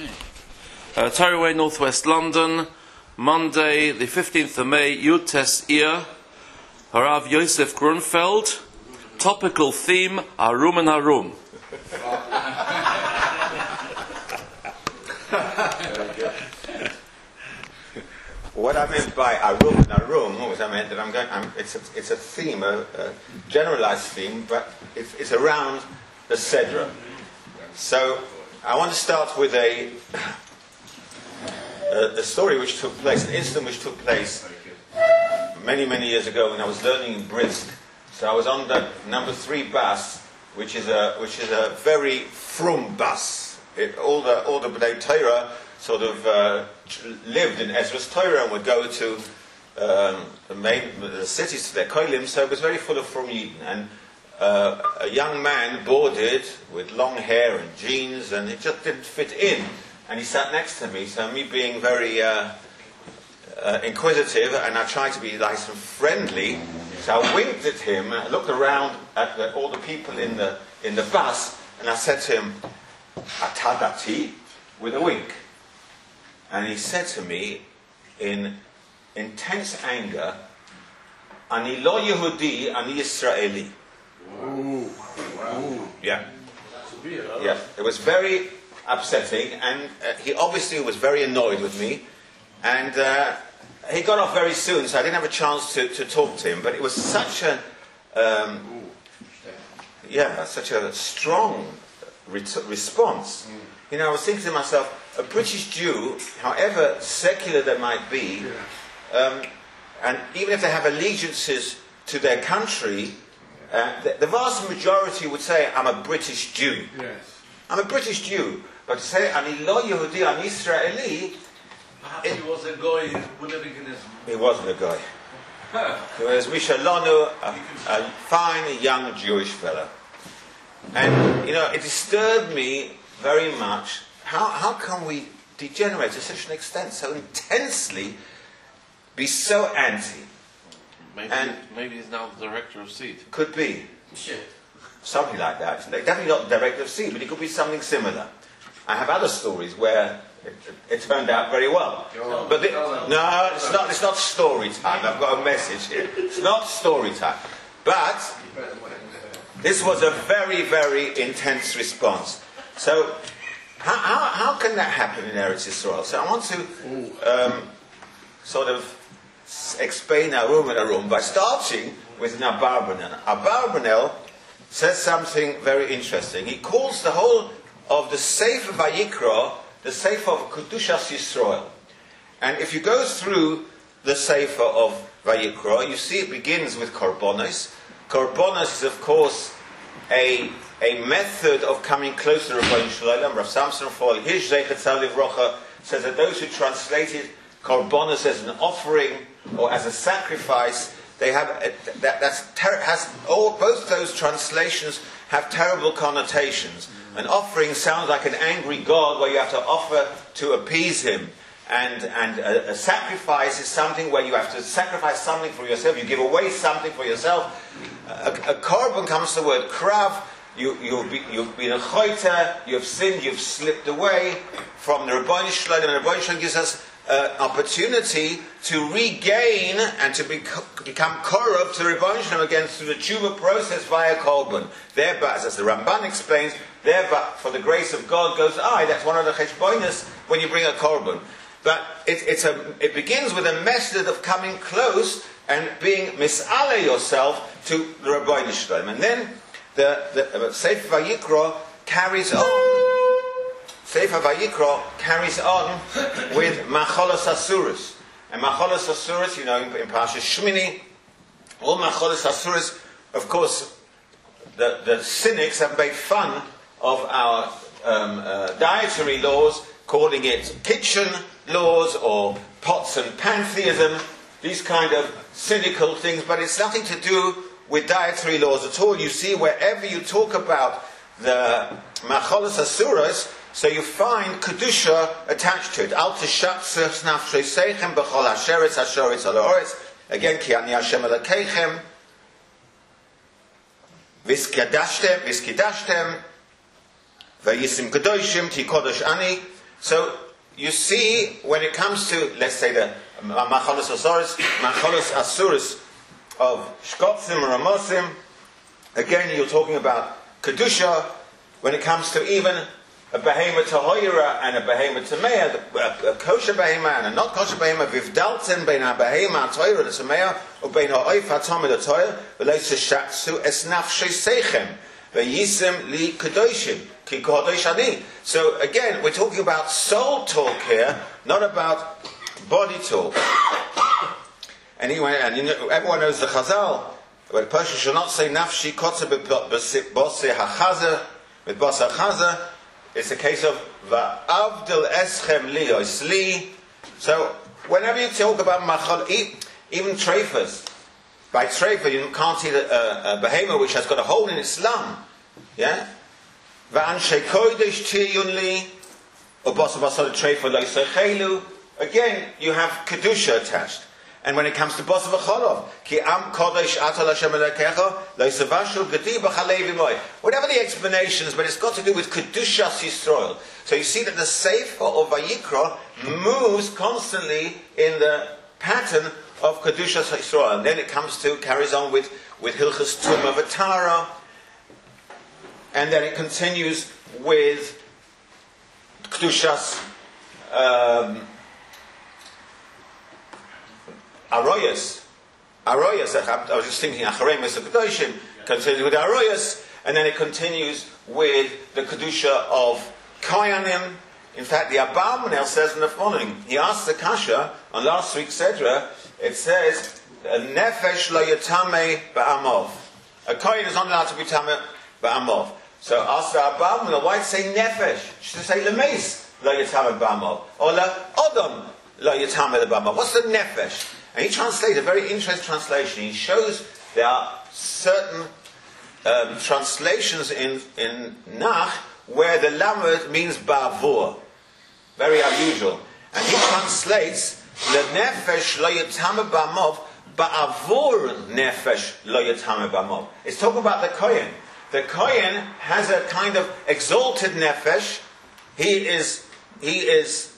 Torryway, Northwest London, Monday, the 15th of May, Yud Tes Iyar, Harav Yosef Grunfeld, topical theme, Arum and Arum. What I meant by Arum and Arum was I meant that it's a theme, a generalized theme, but it's around the Sedra. So I want to start with a story which took place, an incident which took place many, many years ago when I was learning in Brisk. So I was on the number 3 bus, which is a very frum bus. All the B'nai Torah sort of lived in Ezra's Torah and would go to the cities to their koilim, so it was very full of frum Yidden. And a young man boarded with long hair and jeans, and it just didn't fit in. And he sat next to me, so me being very inquisitive, and I tried to be nice and friendly, so I winked at him, I looked around at all the people in the bus, and I said to him, Atadati, with a wink. And he said to me, in intense anger, Ani lo Yehudi, ani Yisraeli. Yeah. Yeah. It was very upsetting, and he obviously was very annoyed with me, and he got off very soon, so I didn't have a chance to talk to him. But it was such a strong response. You know, I was thinking to myself, a British Jew, however secular they might be, and even if they have allegiances to their country, the vast majority would say, I'm a British Jew. Yes. I'm a British Jew. But to say, Ani lo Yehudi, ani Israeli, perhaps he was a guy who lived in his... He wasn't a guy. He was Mishalonu, a fine young Jewish fellow. And, you know, it disturbed me very much. How can we degenerate to such an extent, so intensely, be so anti? Maybe he's now the director of Seed. Could be. Shit. Something like that. Definitely not the director of Seed, but it could be something similar. I have other stories where it turned out very well. But no, it's not story time. I've got a message here. It's not story time. But this was a very, very intense response. So how can that happen in Eretz Yisrael? So I want to sort of explain Arum and Arum by starting with an Abarbanel. Abarbanel says something very interesting. He calls the whole of the Sefer Vayikra the Sefer of Kedushas Yisrael. And if you go through the Sefer of Vayikra, you see it begins with Korbanos. Korbanos is, of course, a method of coming closer to Rebbeinu Shalom. Rav Samson Foil, his Zeichet Tzal Livrocha, says that those who translated Korbanos as an offering or as a sacrifice, they have both those translations have terrible connotations. An offering sounds like an angry God where you have to offer to appease him. And a sacrifice is something where you have to sacrifice something for yourself. You give away something for yourself. A korban comes from the word krav. You've been a choiter, you've sinned, you've slipped away from the Rebbeinu Shalom. And the Rebbeinu Shalom gives us opportunity to regain and to become korov to the Rebbeinu Shalom again through the tshuva process via korban. Thereby, as the Ramban explains, thereby, for the grace of God goes that's one of the cheshbonos when you bring a korban. But it begins with a method of coming close and being misale yourself to the Rebbeinu Shalom. And then the Sefer Vayikra carries on. Sefer Vayikra carries on with Macholos Asuros. And Macholos Asuros, you know, in Parashas Shmini, all Macholos Asuros, of course, the cynics have made fun of our dietary laws, calling it kitchen laws or pots and pantheism, these kind of cynical things, but it's nothing to do with dietary laws at all. You see, wherever you talk about the Macholos Asuros, so you find Kedusha attached to it. Al tishatzes nafsheisechem b'chol hasheretz hashoretz al ha'oretz. Again, ki ani Hashem Elokeichem. Viskidashtem, vayisim kedoshim ti kodosh ani. So you see, when it comes to, let's say, the Macholos Asuris of Shkotzim or Ramosim, again you're talking about Kedusha. When it comes to even a Behema Tahoira and a Behema Tamea, a kosher Behema and a not kosher Behema, Vivdalten Bein HaBehema HaToira, the Tamea, or Bein HaOif HaTomer the Toira, V'leis Shatsu Esnaf Sheisechem, V'yisem Li Kedoshim, Ki Kodesh Ani. So again, we're talking about soul talk here, not about body talk. Anyway, and everyone knows the Chazal, where a person should not say Nafshi Kotze B'Bose HaChazer, with Basa Chaza, it's a case of Va'avdil Eschem Li Oisli. So, whenever you talk about Machal, even treifas, by treifa you can't see a behemoth which has got a hole in its lung. Yeah? Va'anshe Kodesh Tiyun Li, or Basa Basa Treifa Lo Yisachelu. Again, you have Kedusha attached. And when it comes to Basa V'cholov, Ki Am Kodesh Atal Hashem Elokecha, Lo Yisavashu Gedi B'chalevi Moi. Whatever the explanations, but it's got to do with Kedushas Yisrael. So you see that the Sefer of Vayikra moves constantly in the pattern of Kedushas Yisrael. And then it carries on with Hilchas Tumah V'Tara. And then it continues with Kedushas Aroyas. I was just thinking, Acharei Mesa Kedoshim, continues with Aroyas, and then it continues with the Kedusha of Koyanim. In fact, the Abba Manel says in the following, he asks the Kasha, on last week's Sedra, it says, Nefesh lo yatame ba'amov. A Koyan is not allowed to be tame ba'amov. So ask the Abba Manel, why say Nefesh? Should say Lemeis lo yatame ba'amov. Or La Odom lo yatame ba'amov. What's the Nefesh? And he translates a very interesting translation. He shows there are certain translations in Nach where the lamed means ba'avur. Very unusual. And he translates le nefesh lo yatame ba'amov ba'avur nefesh lo yatame ba'amov. It's talking about the Kohen. The Kohen has a kind of exalted nefesh. He is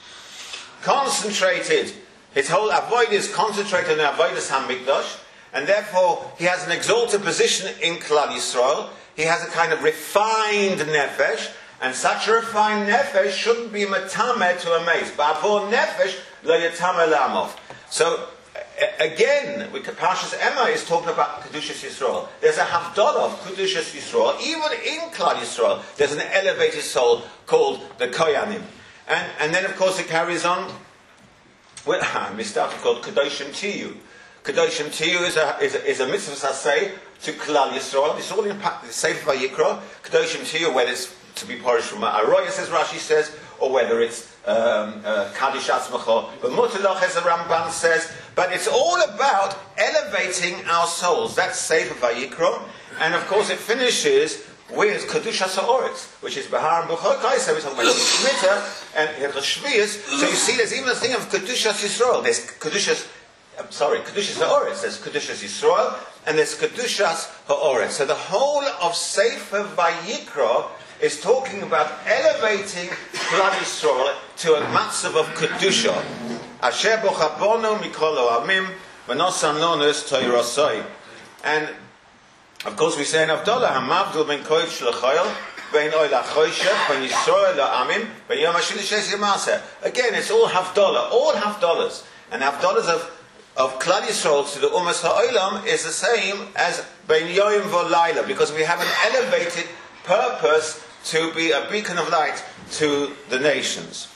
concentrated. His whole avoid is concentrated on the avodas hamikdash, and therefore he has an exalted position in Klal Yisrael. He has a kind of refined nefesh, and such a refined nefesh shouldn't be matame to a mace. Ba'avor nefesh lo yatame la'amov. So again, Parshas Emma is talking about Kedushas Yisrael. There's a Havdalah of Kedushas Yisrael. Even in Klal Yisrael, there's an elevated soul called the Koyanim. And then of course it carries on. Well, I missed out. It's called Kedoshim Tiyu. Kedoshim Tiyu is a mitzvah saseh to Klal Yisrael. It's all in the Sefer Vayikra. Kedoshim Tiyu, whether it's to be porished from Aroya, says Rashi says, or whether it's Kaddish Atzmacho. But Mutalach, as the Ramban says, but it's all about elevating our souls. That's Sefer Vayikra. And of course it finishes with Kedushas Ha'oretz, which is Bahar and Buchokai, so we're talking about Shmita and Shvius. So you see there's even a thing of Kedushas Yisrael. There's Kedushas Ha'oretz, there's Kedushas Yisrael, and there's Kedushas Ha'oretz. So the whole of Sefer Vayikra is talking about elevating Klal Yisrael to a matzav of Kedusha. Asher bochabono mikol ha'amim v'nosan lonos toirosoi. And of course, we say in Havdalah, "Hamavdul ben koich l'chayil, ben oil la'choyshe, ben Yisrael la'amim, ben yom hashil l'shes yamase." Again, it's all Havdalahs, and Havdalahs of Klal Yisrael to the Umas Ha'olam is the same as ben Yom v'Layla, because we have an elevated purpose to be a beacon of light to the nations.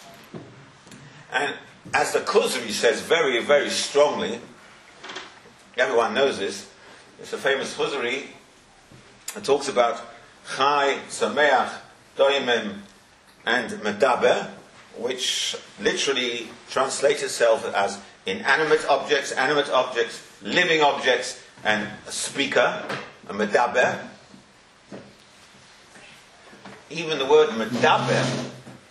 And as the Kuzri says very, very strongly, everyone knows this. It's a famous Chuzari. It talks about Chai, Sameach, Doimim, and Medaber, which literally translates itself as inanimate objects, animate objects, living objects, and a speaker, a Medaber. Even the word Medaber,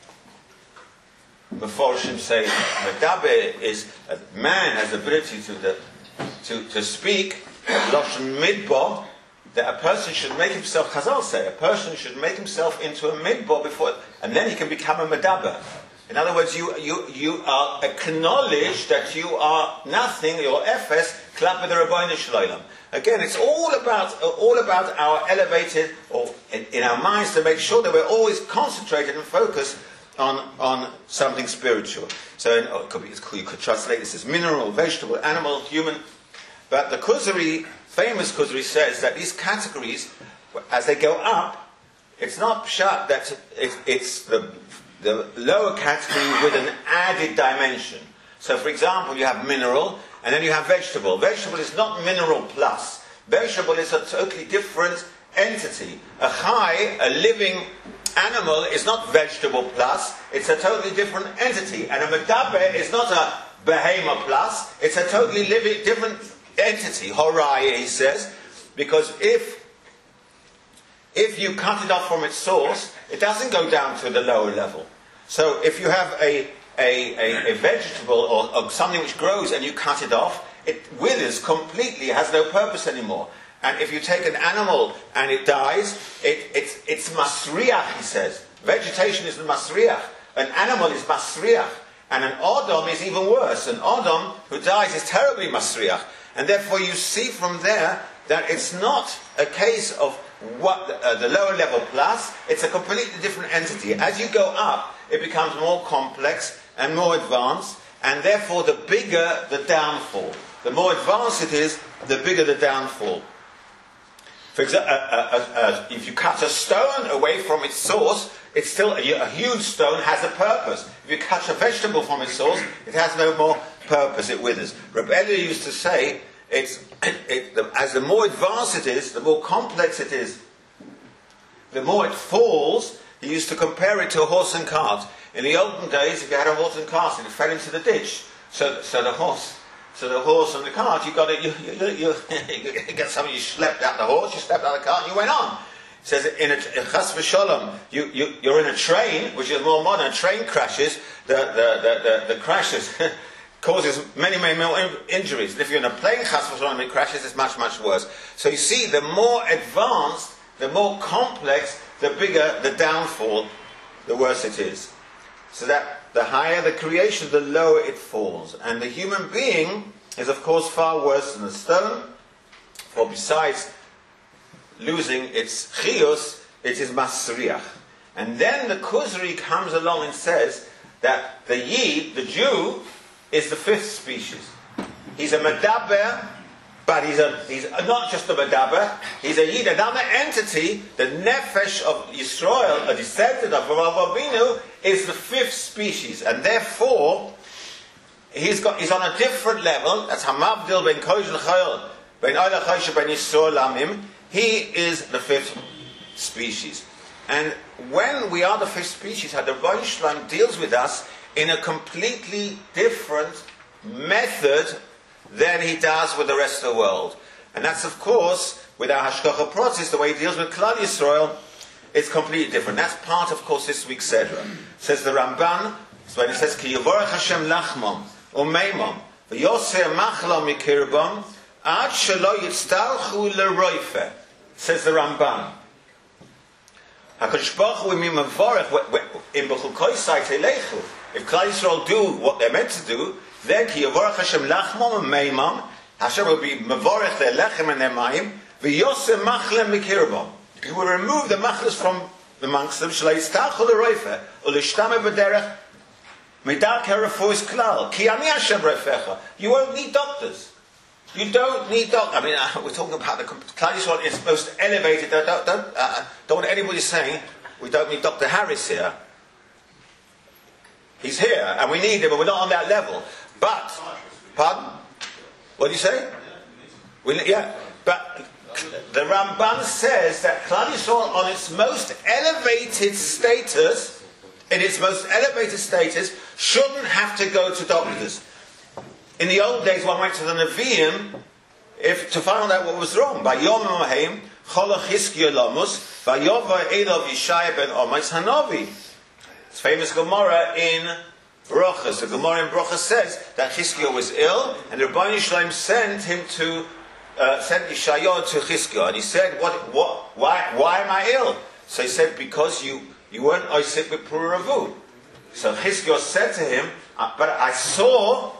before Shem say Medaber is a man has the ability to speak. Lashon midbar, that a person should make himself, Chazal say, a person should make himself into a midbar before, and then he can become a medaber. In other words, you are acknowledged that you are nothing, your efes, klap with the Rabbeinu Shloim. Again, it's all about our elevated, or in our minds, to make sure that we're always concentrated and focused on something spiritual. So you could translate this as mineral, vegetable, animal, human. But the Kuzari, famous Kuzari, says that these categories, as they go up, it's not pshat that it's the lower category with an added dimension. So, for example, you have mineral, and then you have vegetable. Vegetable is not mineral plus. Vegetable is a totally different entity. A chai, a living animal, is not vegetable plus. It's a totally different entity. And a medaber is not a behema plus. It's a totally different entity. Horaya, he says, because if you cut it off from its source, it doesn't go down to the lower level. So if you have a vegetable or something which grows and you cut it off, it withers completely, has no purpose anymore. And if you take an animal and it dies, it's masriach, he says. Vegetation is the masriach. An animal is masriach. And an odom is even worse. An odom who dies is terribly masriach. And therefore you see from there that it's not a case of what the lower level plus, it's a completely different entity. As you go up, it becomes more complex and more advanced, and therefore the bigger the downfall. The more advanced it is, the bigger the downfall. For example, if you cut a stone away from its source, it's still a huge stone has a purpose. If you cut a vegetable from its source, it has no more purpose, it withers. Reb Eliezer used to say, as the more advanced it is, the more complex it is, the more it falls. He used to compare it to a horse and cart. In the olden days, if you had a horse and cart and it fell into the ditch, so the horse and the cart, you get something, you schlepped out the horse, you schlepped out the cart, and you went on. It says in Chas v'Sholom, you're in a train, which is more modern. Train crashes, the crashes causes many more injuries. And if you're in a plane, Chas v'Sholom, it crashes, it's much worse. So you see, the more advanced, the more complex, the bigger the downfall, the worse it is. So that the higher the creation, the lower it falls. And the human being is, of course, far worse than the stone, for besides losing its chiyus, it is masriach. And then the Kuzri comes along and says that the Yid, the Jew, is the fifth species. He's a medaber, but he's not just a medaber, he's a Yid, another entity. The nefesh of Yisrael, a descendant of Avraham Avinu, is the fifth species, and therefore he's on a different level. That's Hamavdil ben Kosh l'Chayil, ben Oila Choshe ben Yisrael Lamim. He is the fifth species. And when we are the fifth species, how the Rebbeinu Shalom deals with us in a completely different method than he does with the rest of the world. And that's, of course, with our Hashgacha process, the way he deals with Klal Yisrael, it's completely different. That's part, of course, this week's Sedra. Says the Ramban, so when it says, Ki Yavorech Hashem lachmom, umeimom, v'yoseh machlom mikirbom, ad shelo yitztalchu l'roife. Says the Ramban. HaKadosh Baruch Hu imim avorech, im b'chukoisai telechu. If Klal Yisrael do what they're meant to do, then Ki Yavorech Hashem lachmom umeimom, Hashem will be mavorech their lechem and their mayim, v'yoseh machlom mikirbom. He will remove the machlas from amongst them. Shelo yitztalchu l'roife, u'lishtame b'derech midar kerafuis klal. Ki ani Hashem reifecha. You won't need doctors. You don't need doctors. I mean, we're talking about the Klal Yisrael is most elevated. Don't want anybody saying we don't need Dr. Harris here. He's here, and we need him, but we're not on that level. But, pardon? What do you say? But the Ramban says that Klal Yisrael, on its most elevated status, shouldn't have to go to doctors. In the old days, one went to the Nevi'im to find out what was wrong. By Yom Haim, Cholach Hiskiyah Lamus, Vayova Elov Yishaya ben Omais Hanavi. It's famous Gemara in Brochus. The Gemara in Brochus says that Hiskiyah was ill, and the Rebbeinu Shalom sent Yishaya to Hiskiyah, and he said, "Why am I ill?" So he said, "Because you weren't oisik with Puravu." So Chizkiah said to him, but I saw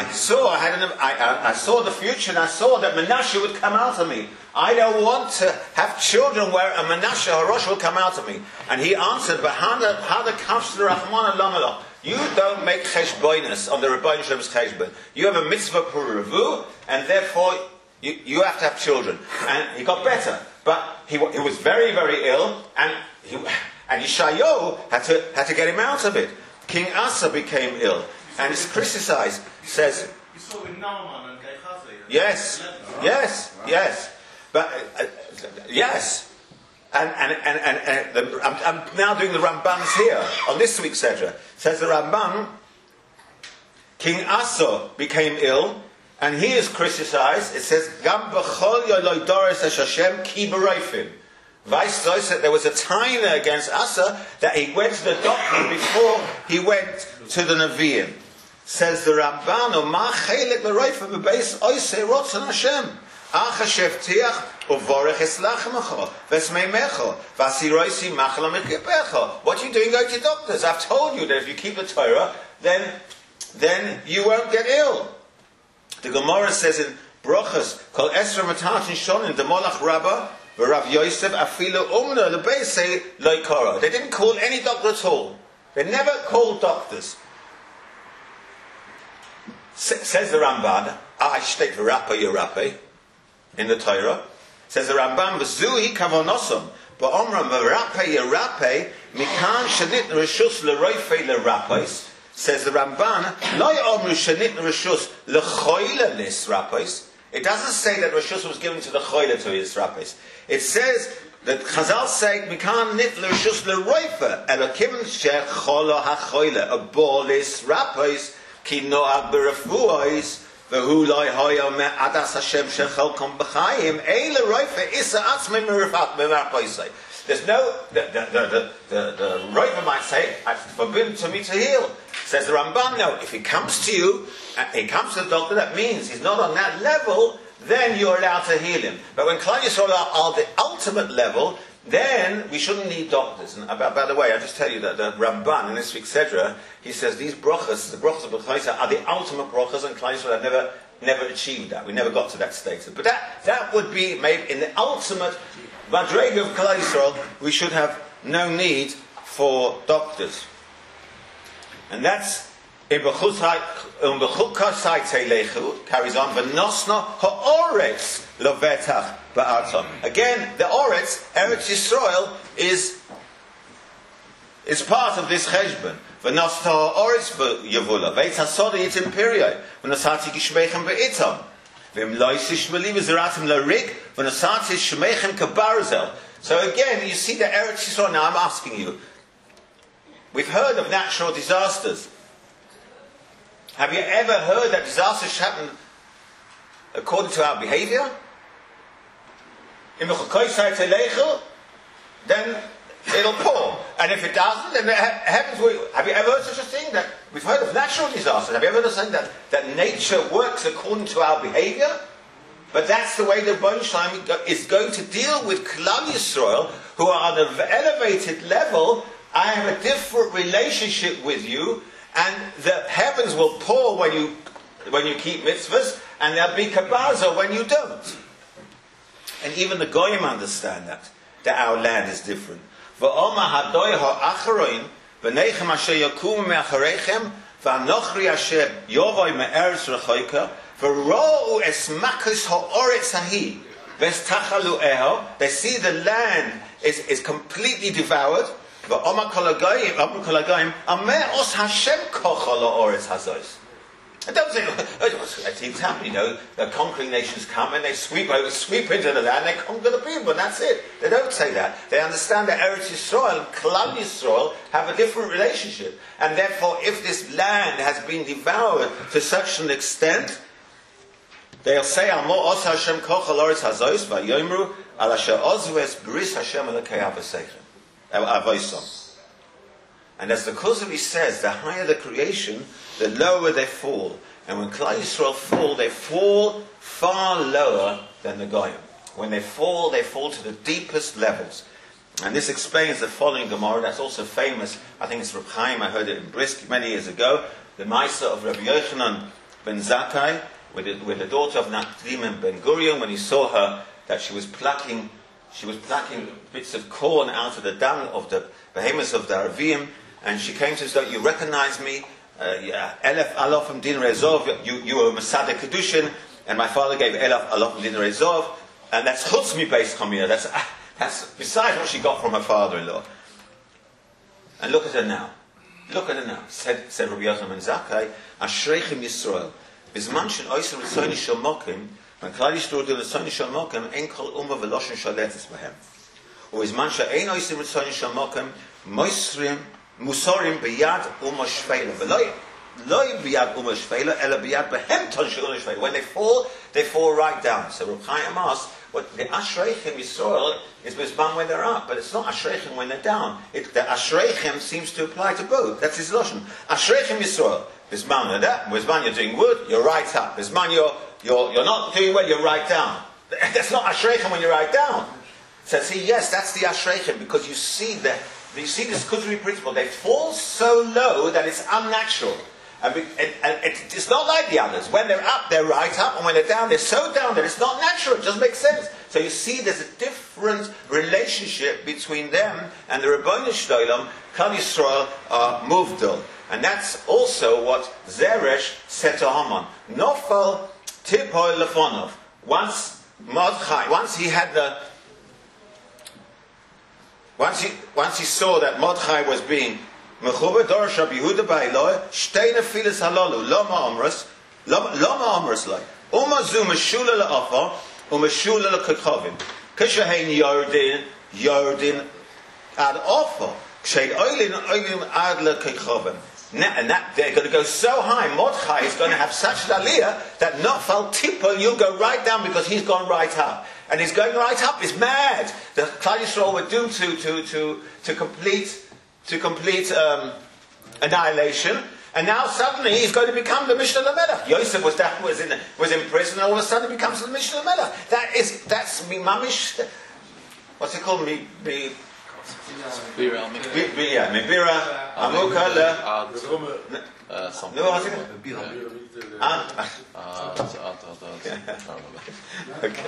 the future, and I saw that Menashe would come out of me. I don't want to have children where a Menashe Harosh will come out of me. And he answered, but how the Kafsher Rahman Alamallah? You don't make cheshboinus on the Rebbeinu Shalom's cheshbon. You have a mitzvah per revu, and therefore you have to have children. And he got better, but he was very, very ill, and Yeshayahu had to get him out of it. King Asa became ill, and is criticized. Says, you saw with Naaman and Gehazi. yes, but yes. And I'm now doing the Rambams here on this week's Sedra. Says the Rambam, King Asa became ill, and he is criticized. It says, Gam b'chol yoloi doris es Hashem ki b'roifim. Vice versa, there was a time against Asa that he went to the doctor before he went to the Nevi'im. Says the Ramban, Ma chelik l'roifim b'beis oisei rotzon Hashem. Acha shevtiach uvorech eslachmecha vesmeimecha vasiroisi machla mekipecha. What are you doing going to doctors? I've told you that if you keep the Torah, then you won't get ill. The Gemara says in Brochas, Kol Esra Matatin Shonin Demolach Rabba v'Rav Yosef Afilu Umna Lebeisei Loikara. They didn't call any doctor at all. They never called doctors. Says the Ramban, I state v'Rappa Yerape. In the Torah, says the Rambam, "V'zuhi kavonosam, ba'omram v'rape yerape, mikan shenit reshus l'roifei l'rapais." Says the Ramban, "Lo yomru shenit reshus l'choyle l'israpais." It doesn't say that reshus was given to the choyle to his rapais. It says that Chazal say, "Mikan nit reshus l'roife, elokim shecholo hachoyle a bolis rapais ki noag b'refuais." There's no the Roifer might say, it's forbidden to me to heal. Says the Ramban, no, if he comes to you, he comes to the doctor, that means he's not on that level, then you're allowed to heal him. But when Klal Yisrael are the ultimate level, then we shouldn't need doctors. And by the way, I'll just tell you that the Ramban in this week's Sedra, he says these brachas, the brachas of B'chaisa, are the ultimate brachas, and Klal Yisrael have never achieved that. We never got to that status. But that would be maybe in the ultimate madrega of Klal Yisrael, we should have no need for doctors. And that's in B'chukah Saitei Lechu, carries on, V'nosna ha'oretz lovetach ba'artam. Again, the Oretz, Eretz Yisrael, is part of this cheshbon. V'nosna ha'oretz b'yavula, V'etz ha'soda yitim piriyai, V'nosati gishmeichem be'itam, V'im loisish v'li v'ziratim larig, V'nosati shmeichem kabarzel. So again, you see the Eretz Yisrael. Now I'm asking you, we've heard of natural disasters. Have you ever heard that disasters happen according to our behavior? Then it'll pour. And if it doesn't, then the heavens will. Have you ever heard such a thing? That we've heard of natural disasters. Have you ever heard of saying that nature works according to our behavior? But that's the way the Rebbeinu Shalom is going to deal with Klal Yisrael, who are on an elevated level. I have a different relationship with you, and the heavens will pour when you keep mitzvahs, and there'll be kabaza when you don't. And even the goyim understand that our land is different. V'oma hadoy ha'acharoin v'neichem asher yakum me'achareichem v'anochri asher yovoy me'eretz rechoika v'ro'u esmakos ha'oretz hahi v'estachalu eho. They see the land is completely devoured. V'oma kolagayim ameh os Hashem kocha la'oretz hazos. And don't say, it's happening, the conquering nations come and they sweep into the land, they conquer the people, and that's it. They don't say that. They understand that Eretz Yisrael and Klal Yisrael have a different relationship. And therefore, if this land has been devoured to such an extent, they'll say, Amo os Hashem kocha la'oretz hazos, v'yomru al asher ozves bris Hashem elokei avosom. And as the Kuzavi says, the higher the creation, the lower they fall. And when Klal Yisrael fall, they fall far lower than the Goyim. When they fall to the deepest levels. And this explains the following Gemara that's also famous. I think it's Reb Chaim. I heard it in Brisk many years ago. The Maisa of Rabbi Yochanan ben Zakkai with the daughter of Nachdim ben Gurion, when he saw her that she was plucking bits of corn out of the dung of the behemoths of the Arvim, and she came to us, "You recognize me? Elef alofim din rezov. You were Masada Kedushin, and my father gave Elef alofim din rezov, and that's chutzmi based kamir. That's besides what she got from her father-in-law." And look at her now. Look at her now. Said Rabbi Yochanan ben Zakkai, "Ashreichem Yisrael. Bizman shen oisem ritzoni shel mokim, when Klal Yisrael do ritzoni shel mokim, ein kol umma veloshen shaletes behem. Ubizman she'ein oisem ritzoni shel mokim, moisrim musorim biyad umma shveila. Loi biyad umma shveila, ela biyad behem ton she'una shveila." When they fall right down. So Reb Chaim asked, what the Ashreichem Yisrael is Bizman when they're up, but it's not Ashreichem when they're down. The Ashreichem seems to apply to both. That's his lashon. Ashreichem Yisrael. Bizman that. Bizman you're doing good, you're right up. Bizman you're not doing well, you're right down. That's not Ashreichem when you're right down. So see, yes, that's the Ashreichem, because you see this Kuzari principle. They fall so low that it's unnatural. And it's not like the others. When they're up, they're right up, and when they're down, they're so down that it's not natural. It doesn't make sense. So you see there's a different relationship between them and the Rebbeinu Shloim. Klal Yisrael are Muvdal. And that's also what Zeresh said to Haman. Nofal tipoi lefonov. Once he saw that Mordechai was being Mechuba Dorosh Rabbi Yehuda Ba'iloi, Shtei Nefilas Halalu, Loma Omros Lai, Uma Zu Meshula La'afa, Umeshula La'kechovim, Kishahein Yordin Ad Afa, Ksheid Oilin Ad La'kechovim. And that they're going to go so high, Mordechai is going to have such laliyah that Nofal Tipol, you'll go right down because he's gone right up. And he's going right up, he's mad. The Klal Yisrael were doomed to complete annihilation, and now suddenly he's going to become the Mishnah Lamelech. Yosef was in prison, and all of a sudden he becomes the Mishnah Lamelech. That's mamish. What's it called? Mibira Amuka le something. Okay.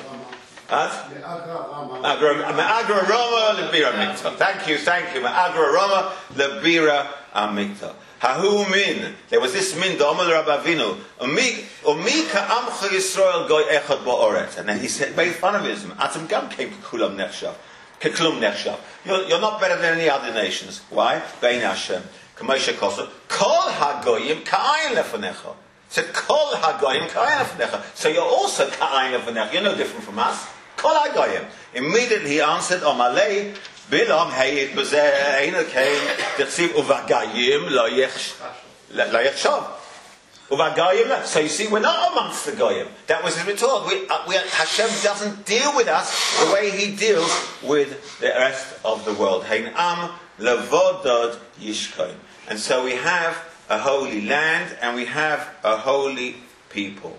Ma'agra Roma lebira mikta. Thank you. Ma'agra Roma lebira amikta. Hahu min. There was this min domal Rabavinu. Umika amcha Yisrael goy echad ba'oret. And then he made fun of him. Atam gam came kulam nechshav. Keklum nechshav. You're not better than any other nations. Why? Bein Hashem. Kamosha kosa. Kol hagoyim ka'ayin lefanecha. Said Kol hagoyim ka'ayin lefanecha. So you're also ka'ayin lefanecha. You're no different from us. Kol hagoyim. Immediately he answered, Omalei bilam heyit b'zeh eina kein t'tziv uvagayim lo yechshav. Uvagayim. So you see, we're not amongst the goyim. That was his retort. Hashem doesn't deal with us the way he deals with the rest of the world. Hein am levodod yishkoin. And so we have a holy land and we have a holy people.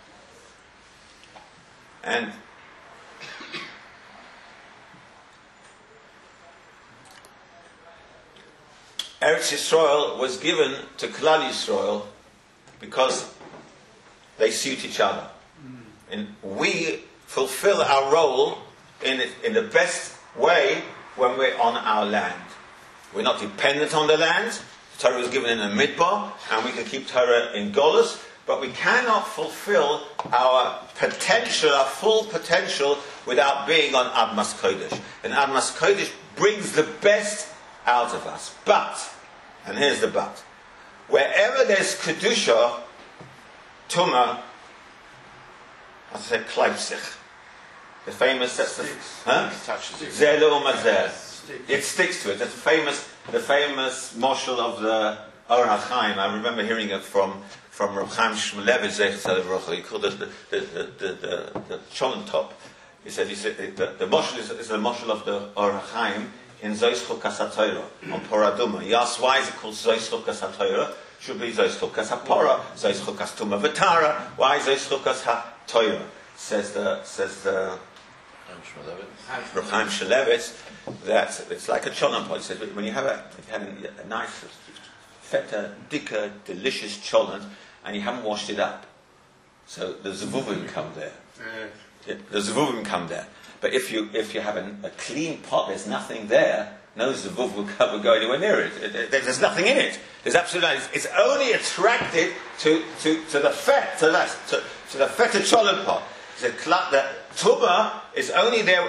And Eretz Yisrael was given to Klal Yisrael because they suit each other. And we fulfill our role in the best way when we're on our land. We're not dependent on the land. Torah was given in a midbar, and we can keep Torah in Golus, but we cannot fulfill our potential, our full potential, without being on Admas Kodesh. And Admas Kodesh brings the best out of us. But, and here's the but, wherever there's Kedusha, Tumah, I say Kleipsich, the famous, that's the, Zelo Mazeh. It sticks to it. That's the famous moshel of the Or HaChaim. I remember hearing it from Reb Chaim Shmulevitz, he called it the Cholent top. He said the moshel is the moshel of the Or HaChaim in Zois Chukas HaTorah on Poraduma. He asked, why is it called Zois Chukas HaTorah? Should be Zois Chukas HaPorah, Zois Chukas Tumah V'Tara. Why Zois Chukas HaTorah? Says the Reb Chaim Shmulevitz, that it's like a cholent pot. He says when you have a nice, feta, dicker, delicious cholent, and you haven't washed it up, so the zevuvim come there. The zevuvim come there. But if you have a clean pot, there's nothing there. No zevuv will go anywhere near it. There's nothing in it. There's absolutely nothing. It's only attracted to the fat, to the feta cholent pot. The tumah is only there.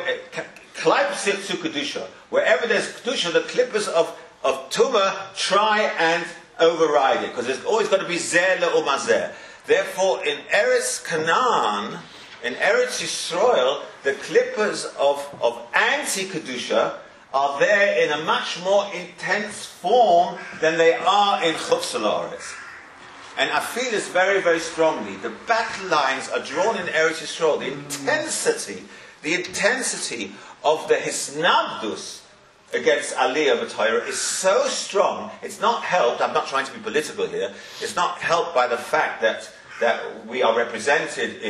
Wherever there's kedusha, the clippers of tumah try and override it, because there's always got to be zeh le'umazeh. Therefore, in Eretz Canaan, in Eretz Yisrael, the clippers of anti-kedusha are there in a much more intense form than they are in Chutz La'aretz. And I feel this very, very strongly. The battle lines are drawn in Eretz Yisrael. The intensity of the hisnabdus against Aliyah B'Torah is so strong. It's not helped. I'm not trying to be political here. It's not helped by the fact that we are represented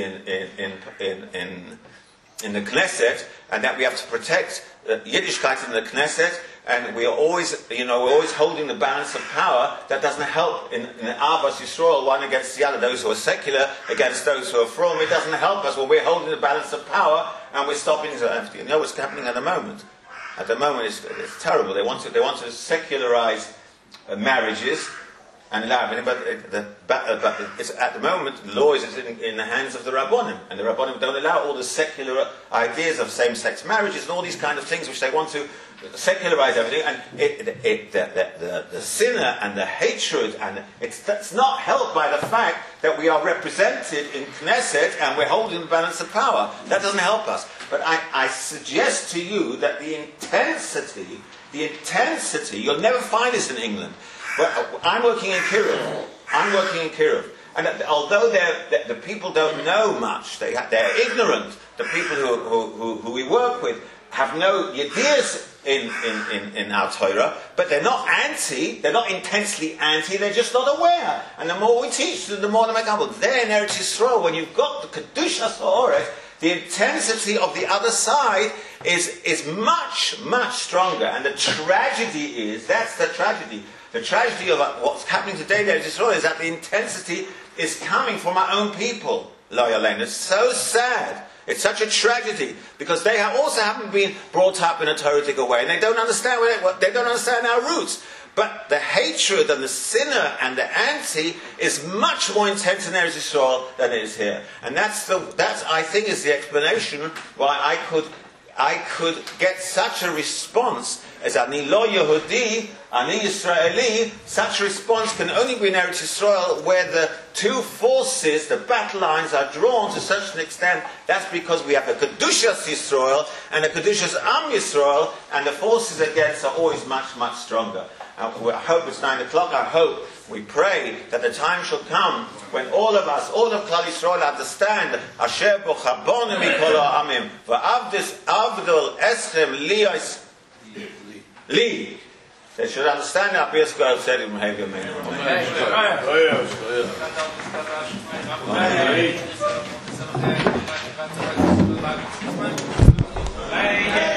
in the Knesset, and that we have to protect Yiddishkeit in the Knesset, and we're always holding the balance of power. That doesn't help in Ahavas Yisrael, one against the other, those who are secular against those who are from. It doesn't help us when we're holding the balance of power and we're stopping. You know what's happening at the moment? At the moment, it's terrible. They want to secularize marriages and allow it, but it's, at the moment, the law is in the hands of the Rabbonim, and the Rabbonim don't allow all the secular ideas of same-sex marriages and all these kind of things which they want to secularize everything, and the sinner and the hatred, and that's not helped by the fact that we are represented in Knesset and we're holding the balance of power. That doesn't help us. But I suggest to you that the intensity, you'll never find this in England. But I'm working in Kiruv. And although the people don't know much, they're ignorant. The people who we work with have no ideas in our Torah, but they're not intensely anti, they're just not aware. And the more we teach them, the more they make up. There in Eretz Yisrael, when you've got the Kedushas Ha'orez, the intensity of the other side is much, much stronger. And the tragedy is, that's the tragedy. The tragedy of what's happening today in Eretz Yisrael is that the intensity is coming from our own people. Lo Yalein. It's so sad. It's such a tragedy, because they also haven't been brought up in a Torahic way, and they don't understand they don't understand our roots. But the hatred and the sinner and the anti is much more intense in Eretz Yisrael than it is here, and that's I think is the explanation why I could get such a response as Ani Lo Yehudi, Ani Yisraeli. Such a response can only be in Eretz Yisrael, where the two forces, the battle lines, are drawn to such an extent. That's because we have a Kedushas Yisrael and a Kedushas Am Yisrael, and the forces against are always much, much stronger. I hope it's 9 o'clock. We pray that the time shall come when all of us, all of Klal Yisrael, understand Asher bo chabonu mikol ha'amim va'avdis avdol eschem li. They should understand that. Be as God said in Behavior Amen. Amen.